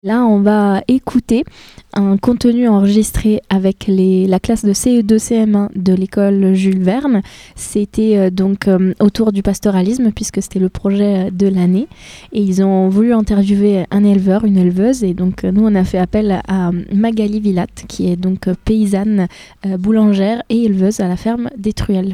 Là, on va écouter un contenu enregistré avec la classe de CE2 CM1 de l'école Jules Verne. C'était autour du pastoralisme puisque c'était le projet de l'année. Et ils ont voulu interviewer un éleveur, une éleveuse. Et donc nous, on a fait appel à Magali Villatte qui est donc paysanne, boulangère et éleveuse à la ferme des Truelles.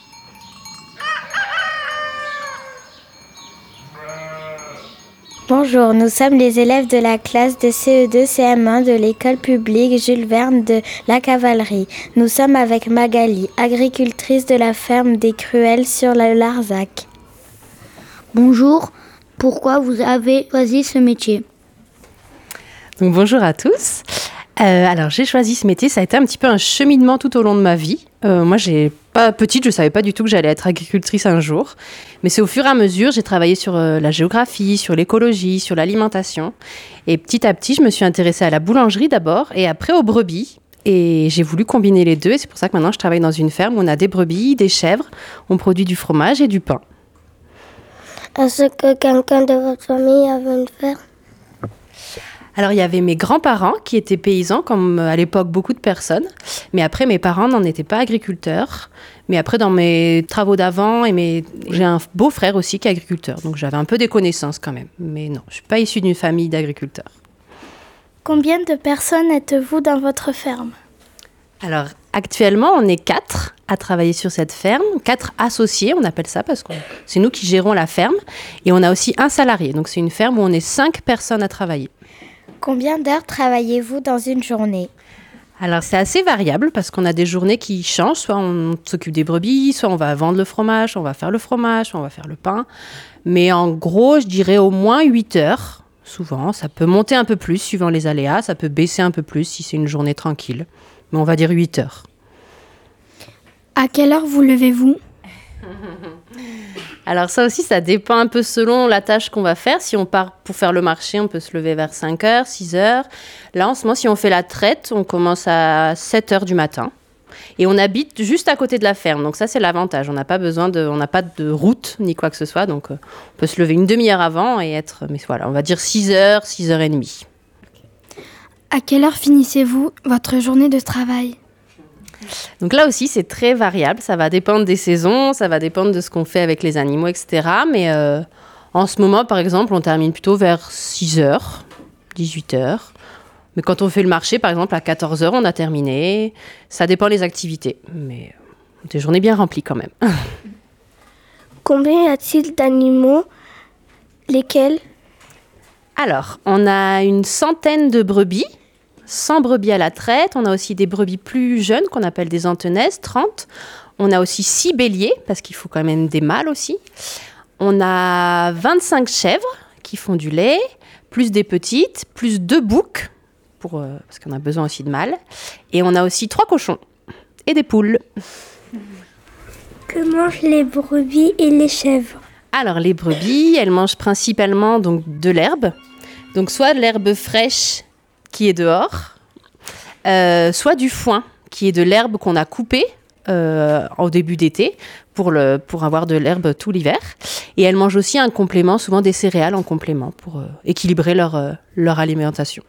Bonjour, nous sommes les élèves de la classe de CE2 CM1 de l'école publique Jules Verne de la Cavalerie. Nous sommes avec Magali, agricultrice de la ferme des Cruelles sur le Larzac. Bonjour, pourquoi vous avez choisi ce métier ? Donc, bonjour à tous. Alors j'ai choisi ce métier, ça a été un petit peu un cheminement tout au long de ma vie. Moi, petite, je ne savais pas du tout que j'allais être agricultrice un jour. Mais c'est au fur et à mesure, j'ai travaillé sur la géographie, sur l'écologie, sur l'alimentation. Et petit à petit, je me suis intéressée à la boulangerie d'abord et après aux brebis. Et j'ai voulu combiner les deux. Et c'est pour ça que maintenant, je travaille dans une ferme où on a des brebis, des chèvres, on produit du fromage et du pain. Est-ce que quelqu'un de votre famille avait une ferme ? Alors, il y avait mes grands-parents qui étaient paysans, comme à l'époque beaucoup de personnes. Mais après, mes parents n'en étaient pas agriculteurs. Mais après, dans mes travaux d'avant, j'ai un beau-frère aussi qui est agriculteur. Donc, j'avais un peu des connaissances quand même. Mais non, je ne suis pas issue d'une famille d'agriculteurs. Combien de personnes êtes-vous dans votre ferme ? Alors, actuellement, on est 4 à travailler sur cette ferme. 4 associés, on appelle ça, parce que c'est nous qui gérons la ferme. Et on a aussi un salarié. Donc, c'est une ferme où on est 5 personnes à travailler. Combien d'heures travaillez-vous dans une journée ? Alors, c'est assez variable parce qu'on a des journées qui changent. Soit on s'occupe des brebis, soit on va vendre le fromage, soit on va faire le fromage, soit on va faire le pain. Mais en gros, je dirais au moins 8 heures. Souvent, ça peut monter un peu plus suivant les aléas. Ça peut baisser un peu plus si c'est une journée tranquille. Mais on va dire 8 heures. À quelle heure vous levez-vous ? Alors ça aussi, ça dépend un peu selon la tâche qu'on va faire. Si on part pour faire le marché, on peut se lever vers 5 heures, 6 heures. Là, en ce moment, si on fait la traite, on commence à 7 heures du matin. Et on habite juste à côté de la ferme. Donc ça, c'est l'avantage. On n'a pas de route ni quoi que ce soit. Donc on peut se lever une demi-heure avant et être... Mais voilà, on va dire 6 heures, 6 heures et demie. À quelle heure finissez-vous votre journée de travail ? Donc là aussi, c'est très variable. Ça va dépendre des saisons, ça va dépendre de ce qu'on fait avec les animaux, etc. Mais en ce moment, par exemple, on termine plutôt vers 6 heures, 18 heures. Mais quand on fait le marché, par exemple, à 14 heures, on a terminé. Ça dépend des activités. Mais des journées bien remplies quand même. Combien y a-t-il d'animaux ? Lesquels ? Alors, on a une centaine de brebis. 100 brebis à la traite. On a aussi des brebis plus jeunes qu'on appelle des antenaises, 30. On a aussi 6 béliers, parce qu'il faut quand même des mâles aussi. On a 25 chèvres qui font du lait, plus des petites, plus 2 boucs, parce qu'on a besoin aussi de mâles. Et on a aussi 3 cochons et des poules. Que mangent les brebis et les chèvres ? Alors, les brebis, elles mangent principalement donc, de l'herbe. Donc, soit de l'herbe fraîche, qui est dehors, soit du foin, qui est de l'herbe qu'on a coupée au début d'été pour avoir de l'herbe tout l'hiver. Et elles mangent aussi un complément, souvent des céréales en complément, pour équilibrer leur alimentation.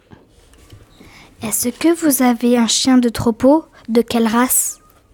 Est-ce que vous avez un chien de troupeau ? De quelle race ?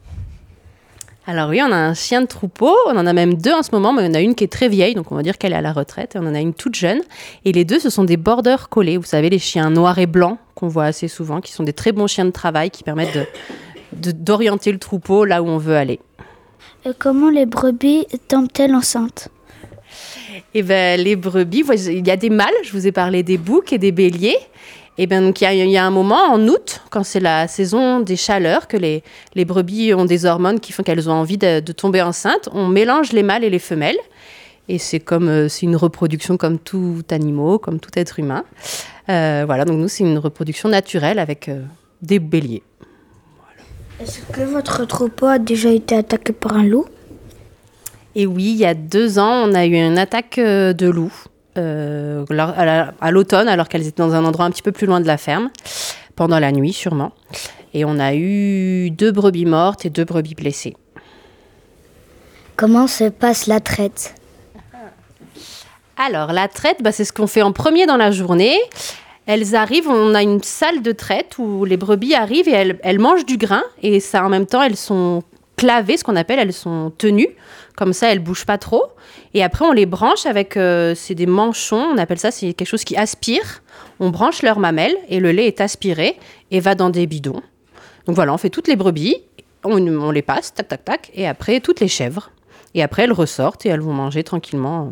Alors oui, on a un chien de troupeau, on en a même 2 en ce moment, mais on en a une qui est très vieille, donc on va dire qu'elle est à la retraite, et on en a une toute jeune. Et les 2, ce sont des border collies, vous savez, les chiens noirs et blancs qu'on voit assez souvent, qui sont des très bons chiens de travail, qui permettent d'orienter le troupeau là où on veut aller. Et comment les brebis tombent-elles enceintes ? Eh bien, les brebis, il y a des mâles, je vous ai parlé des boucs et des béliers. Et bien, donc, il y a un moment, en août, quand c'est la saison des chaleurs, que les brebis ont des hormones qui font qu'elles ont envie de tomber enceintes, on mélange les mâles et les femelles. Et c'est une reproduction comme tout animal, comme tout être humain. Voilà, donc nous, c'est une reproduction naturelle avec des béliers. Voilà. Est-ce que votre troupeau a déjà été attaqué par un loup ? Et oui, il y a 2 ans, on a eu une attaque de loup. À l'automne, alors qu'elles étaient dans un endroit un petit peu plus loin de la ferme, pendant la nuit sûrement. Et on a eu 2 brebis mortes et 2 brebis blessées. Comment se passe la traite ? Alors, la traite, c'est ce qu'on fait en premier dans la journée. Elles arrivent, on a une salle de traite où les brebis arrivent et elles mangent du grain. Et ça, en même temps, elles sont clavées, ce qu'on appelle, elles sont tenues. Comme ça, elles ne bougent pas trop. Et après, on les branche avec, c'est des manchons, on appelle ça, c'est quelque chose qui aspire. On branche leurs mamelles et le lait est aspiré et va dans des bidons. Donc voilà, on fait toutes les brebis, on les passe, tac, tac, tac, et après, toutes les chèvres. Et après, elles ressortent et elles vont manger tranquillement.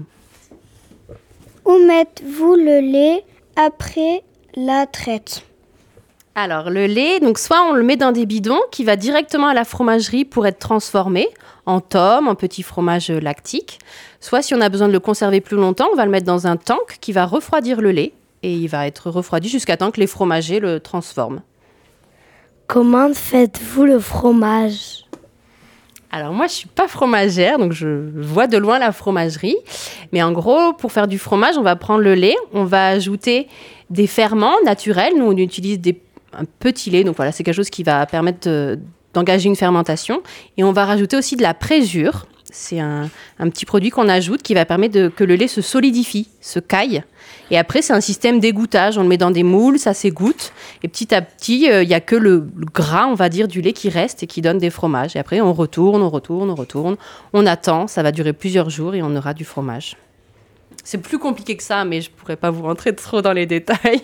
Où mettez-vous le lait après la traite? Alors, le lait, donc soit on le met dans des bidons qui va directement à la fromagerie pour être transformé en tome, en petit fromage lactique. Soit si on a besoin de le conserver plus longtemps, on va le mettre dans un tank qui va refroidir le lait et il va être refroidi jusqu'à temps que les fromagers le transforment. Comment faites-vous le fromage? Alors moi, je suis pas fromagère, donc je vois de loin la fromagerie. Mais en gros, pour faire du fromage, on va prendre le lait, on va ajouter des ferments naturels. Nous, on utilise un petit lait, donc voilà, c'est quelque chose qui va permettre d'engager une fermentation. Et on va rajouter aussi de la présure. C'est un petit produit qu'on ajoute qui va permettre que le lait se solidifie, se caille. Et après, c'est un système d'égouttage. On le met dans des moules, ça s'égoutte. Et petit à petit, il n'y a que le gras, on va dire, du lait qui reste et qui donne des fromages. Et après, on retourne. On attend, ça va durer plusieurs jours et on aura du fromage. C'est plus compliqué que ça, mais je ne pourrais pas vous rentrer trop dans les détails.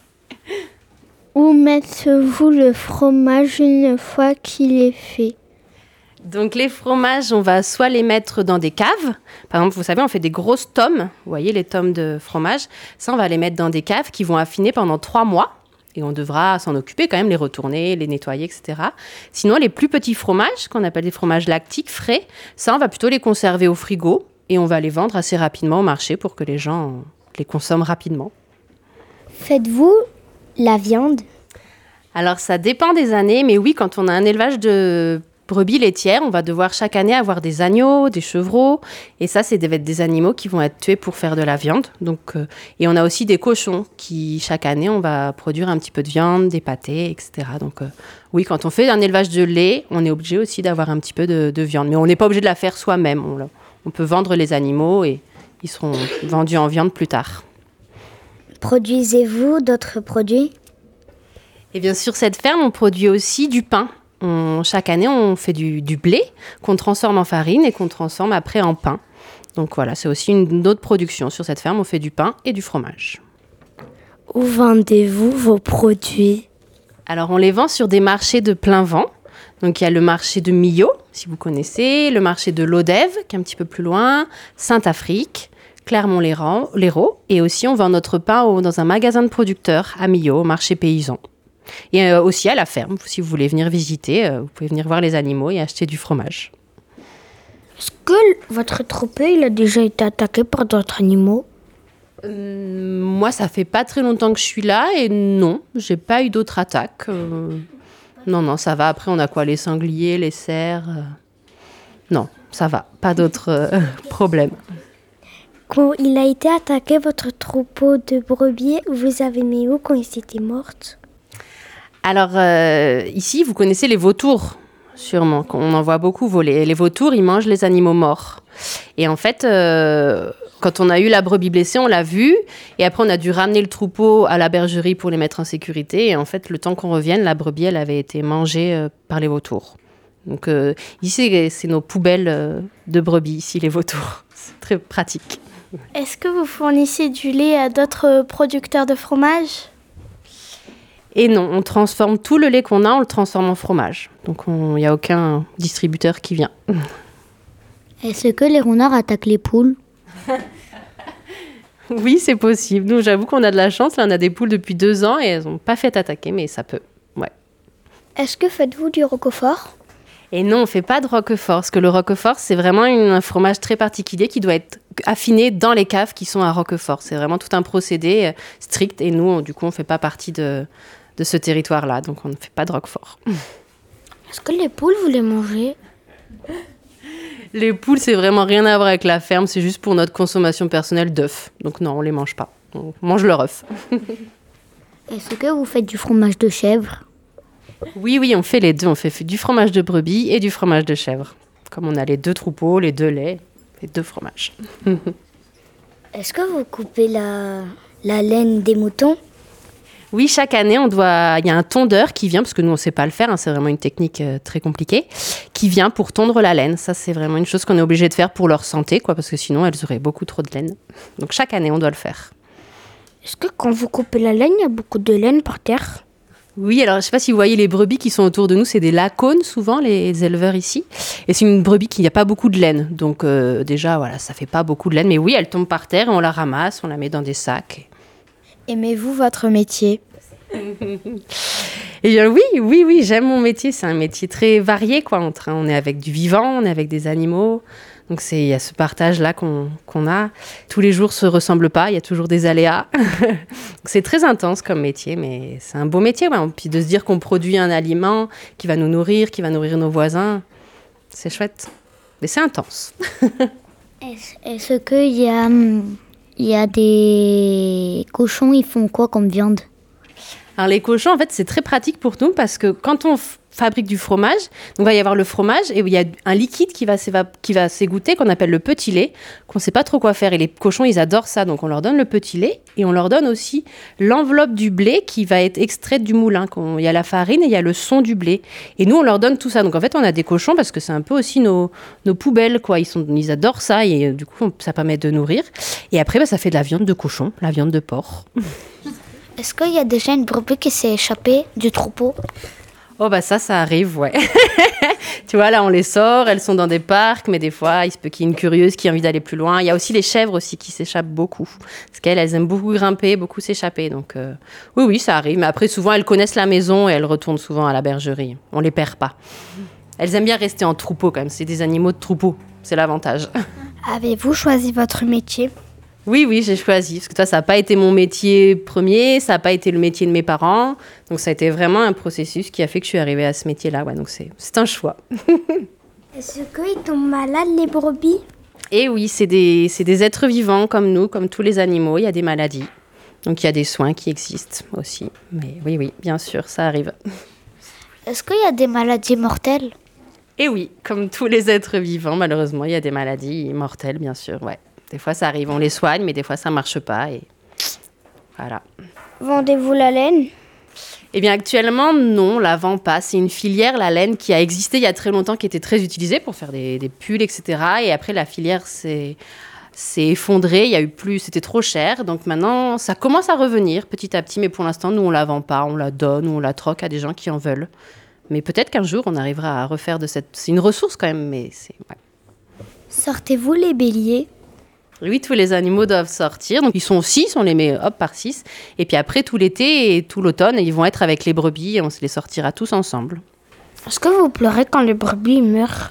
Où mettez-vous le fromage une fois qu'il est fait? Donc les fromages, on va soit les mettre dans des caves. Par exemple, vous savez, on fait des grosses tomes. Vous voyez les tomes de fromage. Ça, on va les mettre dans des caves qui vont affiner pendant 3 mois. Et on devra s'en occuper quand même, les retourner, les nettoyer, etc. Sinon, les plus petits fromages, qu'on appelle des fromages lactiques, frais, ça, on va plutôt les conserver au frigo. Et on va les vendre assez rapidement au marché pour que les gens les consomment rapidement. Faites-vous la viande? Alors, ça dépend des années. Mais oui, quand on a un élevage de brebis laitières, on va devoir chaque année avoir des agneaux, des chevreaux. Et ça, c'est des animaux qui vont être tués pour faire de la viande. Donc, et on a aussi des cochons qui, chaque année, on va produire un petit peu de viande, des pâtés, etc. Donc, oui, quand on fait un élevage de lait, on est obligé aussi d'avoir un petit peu de viande. Mais on n'est pas obligé de la faire soi-même. On peut vendre les animaux et ils seront vendus en viande plus tard. Produisez-vous d'autres produits? Et bien, sur cette ferme, on produit aussi du pain. Chaque année, on fait du blé qu'on transforme en farine et qu'on transforme après en pain. Donc voilà, c'est aussi une autre production. Sur cette ferme, on fait du pain et du fromage. Où vendez-vous vos produits? Alors, on les vend sur des marchés de plein vent. Donc, il y a le marché de Millau, si vous connaissez, le marché de Lodève, qui est un petit peu plus loin, Saint-Afrique, Clermont-Lérault. Et aussi, on vend notre pain dans un magasin de producteurs à Millau, au marché paysan. Et aussi à la ferme, si vous voulez venir visiter, vous pouvez venir voir les animaux et acheter du fromage. Est-ce que votre troupeau il a déjà été attaqué par d'autres animaux? Moi, ça fait pas très longtemps que je suis là et non, j'ai pas eu d'autres attaques. Non, ça va. Après, on a quoi? Les sangliers, les cerfs. Non, ça va. Pas d'autres problèmes. Quand il a été attaqué, votre troupeau de brebis, vous avez mis où quand ils étaient mortes? Alors, ici, vous connaissez les vautours, sûrement. On en voit beaucoup voler. Les vautours, ils mangent les animaux morts. Et en fait, quand on a eu la brebis blessée, on l'a vue. Et après, on a dû ramener le troupeau à la bergerie pour les mettre en sécurité. Et en fait, le temps qu'on revienne, la brebis, elle avait été mangée par les vautours. Donc, ici, c'est nos poubelles de brebis, ici, les vautours. C'est très pratique. Est-ce que vous fournissez du lait à d'autres producteurs de fromage? Et non, on transforme tout le lait qu'on a, on le transforme en fromage. Donc, il n'y a aucun distributeur qui vient. Est-ce que les renards attaquent les poules? Oui, c'est possible. Nous, j'avoue qu'on a de la chance. Là, on a des poules depuis 2 ans et elles n'ont pas fait attaquer, mais ça peut. Ouais. Est-ce que faites-vous du roquefort? Et non, on ne fait pas de roquefort. Parce que le roquefort, c'est vraiment un fromage très particulier qui doit être affiné dans les caves qui sont à Roquefort. C'est vraiment tout un procédé strict. Et nous, du coup, on ne fait pas partie de ce territoire-là. Donc, on ne fait pas de roquefort. Est-ce que les poules, vous les mangez? Les poules, c'est vraiment rien à voir avec la ferme. C'est juste pour notre consommation personnelle d'œufs. Donc non, on les mange pas. On mange leur œuf. Est-ce que vous faites du fromage de chèvre? Oui, on fait les deux. On fait du fromage de brebis et du fromage de chèvre. Comme on a les 2 troupeaux, les 2 laits, les 2 fromages. Est-ce que vous coupez la laine des moutons? Oui, chaque année, il y a un tondeur qui vient, parce que nous, on ne sait pas le faire, hein, c'est vraiment une technique très compliquée, qui vient pour tondre la laine. Ça, c'est vraiment une chose qu'on est obligé de faire pour leur santé, quoi, parce que sinon, elles auraient beaucoup trop de laine. Donc, chaque année, on doit le faire. Est-ce que quand vous coupez la laine, il y a beaucoup de laine par terre? Oui, alors je ne sais pas si vous voyez les brebis qui sont autour de nous, c'est des lacones souvent, les éleveurs ici. Et c'est une brebis qui n'a pas beaucoup de laine. Donc déjà, voilà, ça ne fait pas beaucoup de laine. Mais oui, elle tombe par terre et on la ramasse, on la met dans des sacs. Aimez-vous votre métier? Eh bien oui, j'aime mon métier. C'est un métier très varié, quoi. On est avec du vivant, on est avec des animaux. Donc il y a ce partage-là qu'on a. Tous les jours ne se ressemblent pas, il y a toujours des aléas. Donc, c'est très intense comme métier, mais c'est un beau métier. Ouais. Puis de se dire qu'on produit un aliment qui va nous nourrir, qui va nourrir nos voisins, c'est chouette. Mais c'est intense. Est-ce qu'il y a des cochons, ils font quoi comme viande? Alors les cochons, en fait, c'est très pratique pour nous parce que quand on fabrique du fromage, donc il va y avoir le fromage et il y a un liquide qui va s'égoutter qu'on appelle le petit lait, qu'on ne sait pas trop quoi faire. Et les cochons, ils adorent ça, donc on leur donne le petit lait et on leur donne aussi l'enveloppe du blé qui va être extraite du moulin. Il y a la farine et il y a le son du blé. Et nous, on leur donne tout ça. Donc en fait, on a des cochons parce que c'est un peu aussi nos poubelles, quoi. Ils adorent ça et du coup, ça permet de nourrir. Et après, ça fait de la viande de cochon, la viande de porc. Est-ce qu'il y a déjà une brebis qui s'est échappée du troupeau? Oh ça arrive, ouais. Tu vois, là, on les sort, elles sont dans des parcs, mais des fois, il se peut qu'il y ait une curieuse qui a envie d'aller plus loin. Il y a aussi les chèvres aussi qui s'échappent beaucoup. Parce qu'elles aiment beaucoup grimper, beaucoup s'échapper. Donc, oui, ça arrive. Mais après, souvent, elles connaissent la maison et elles retournent souvent à la bergerie. On les perd pas. Elles aiment bien rester en troupeau, quand même. C'est des animaux de troupeau. C'est l'avantage. Avez-vous choisi votre métier? Oui, j'ai choisi. Parce que ça n'a pas été mon métier premier, ça n'a pas été le métier de mes parents. Donc, ça a été vraiment un processus qui a fait que je suis arrivée à ce métier-là. Ouais, donc, c'est un choix. Est-ce qu'ils tombent malades, les brebis? Et oui, c'est des êtres vivants comme nous, comme tous les animaux. Il y a des maladies. Donc, il y a des soins qui existent aussi. Mais oui, bien sûr, ça arrive. Est-ce qu'il y a des maladies mortelles? Et oui, comme tous les êtres vivants, malheureusement, il y a des maladies mortelles, bien sûr, ouais. Des fois, ça arrive, on les soigne, mais des fois, ça ne marche pas. Et voilà. Vendez-vous la laine? Eh bien, actuellement, non, on la vend pas. C'est une filière, la laine, qui a existé il y a très longtemps, qui était très utilisée pour faire des pulls, etc. Et après, la filière s'est effondrée. Il y a eu plus, c'était trop cher. Donc maintenant, ça commence à revenir petit à petit. Mais pour l'instant, nous, on la vend pas. On la donne ou on la troque à des gens qui en veulent. Mais peut-être qu'un jour, on arrivera à refaire de cette... C'est une ressource quand même, mais c'est... Ouais. Sortez-vous les béliers? Oui, tous les animaux doivent sortir. Donc, ils sont 6, on les met par 6. Et puis après, tout l'été et tout l'automne, ils vont être avec les brebis et on se les sortira tous ensemble. Est-ce que vous pleurez quand les brebis meurent?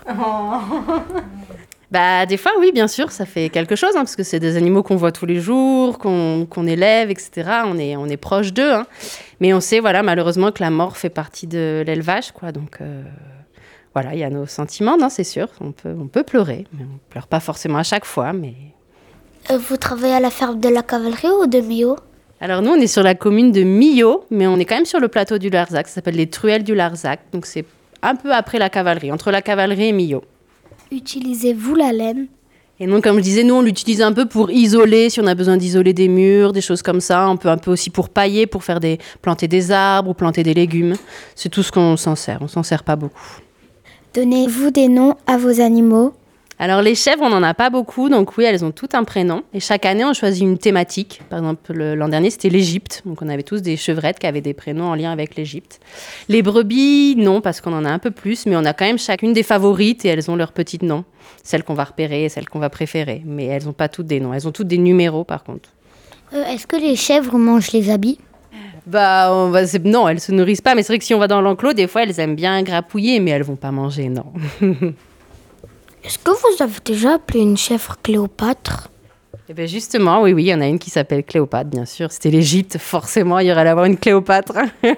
Des fois, oui, bien sûr, ça fait quelque chose, parce que c'est des animaux qu'on voit tous les jours, qu'on élève, etc. On est proche d'eux. Hein. Mais on sait, voilà, malheureusement, que la mort fait partie de l'élevage, quoi. Donc, voilà, il y a nos sentiments, non, c'est sûr. On peut pleurer, mais on ne pleure pas forcément à chaque fois, mais... Vous travaillez à la ferme de la Cavalerie ou de Millau? Alors nous, on est sur la commune de Millau, mais on est quand même sur le plateau du Larzac. Ça s'appelle les Truelles du Larzac. Donc c'est un peu après la Cavalerie, entre la Cavalerie et Millau. Utilisez-vous la laine? Et donc, comme je disais, nous, on l'utilise un peu pour isoler, si on a besoin d'isoler des murs, des choses comme ça. On peut un peu aussi pour pailler, pour planter des arbres ou planter des légumes. C'est tout ce qu'on s'en sert. On s'en sert pas beaucoup. Donnez-vous des noms à vos animaux? Alors les chèvres, on n'en a pas beaucoup, donc oui, elles ont tout un prénom. Et chaque année, on choisit une thématique. Par exemple, l'an dernier, c'était l'Égypte. Donc on avait tous des chevrettes qui avaient des prénoms en lien avec l'Égypte. Les brebis, non, parce qu'on en a un peu plus, mais on a quand même chacune des favorites et elles ont leurs petits noms. Celles qu'on va repérer et celles qu'on va préférer. Mais elles n'ont pas toutes des noms. Elles ont toutes des numéros, par contre. Est-ce que les chèvres mangent les habits? Non, elles se nourrissent pas. Mais c'est vrai que si on va dans l'enclos, des fois, elles aiment bien grappouiller, mais elles vont pas manger, non. Est-ce que vous avez déjà appelé une chèvre Cléopâtre? Eh bien justement, oui, il y en a une qui s'appelle Cléopâtre, bien sûr. C'était l'Égypte, forcément, il y aurait à avoir une Cléopâtre.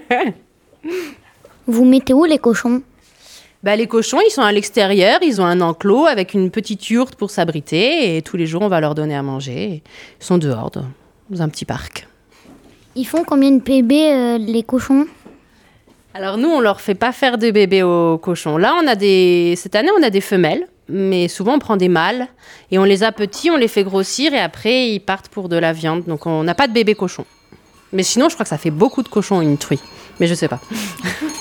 Vous mettez où les cochons? Les cochons, ils sont à l'extérieur, ils ont un enclos avec une petite yourte pour s'abriter et tous les jours, on va leur donner à manger. Ils sont dehors, dans un petit parc. Ils font combien de bébés, les cochons? Alors nous, on leur fait pas faire de bébés aux cochons. Là, cette année, on a des femelles. Mais souvent, on prend des mâles et on les a petits, on les fait grossir et après, ils partent pour de la viande. Donc, on n'a pas de bébé cochon. Mais sinon, je crois que ça fait beaucoup de cochons, une truie. Mais je sais pas.